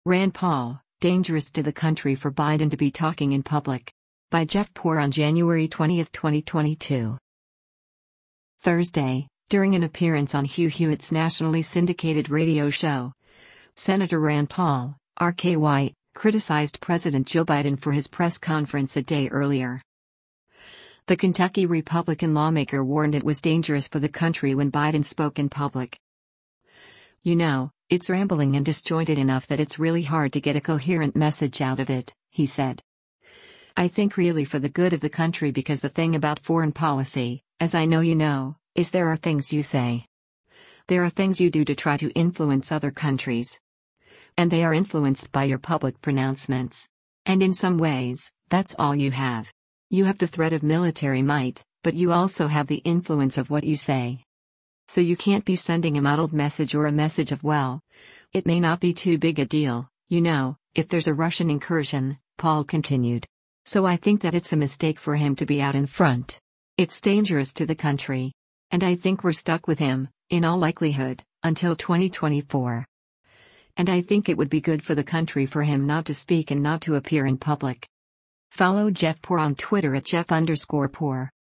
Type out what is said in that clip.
Rand Paul, dangerous to the country for Biden to be talking in public. By Jeff Poor on January 20, 2022. Thursday, during an appearance on Hugh Hewitt's nationally syndicated radio show, Senator Rand Paul, RKY, criticized President Joe Biden for his press conference a day earlier. The Kentucky Republican lawmaker warned it was dangerous for the country when Biden spoke in public. "You know, it's rambling and disjointed enough that it's really hard to get a coherent message out of it," he said. "I think really for the good of the country, because the thing about foreign policy, as I know you know, is there are things you say. There are things you do to try to influence other countries. And they are influenced by your public pronouncements. And in some ways, that's all you have. You have the threat of military might, but you also have the influence of what you say. So you can't be sending a muddled message or a message of, well, it may not be too big a deal, you know, if there's a Russian incursion," Paul continued. "So I think that it's a mistake for him to be out in front. It's dangerous to the country. And I think we're stuck with him, in all likelihood, until 2024. And I think it would be good for the country for him not to speak and not to appear in public." Follow Jeff Poor on Twitter at Jeff_Poor.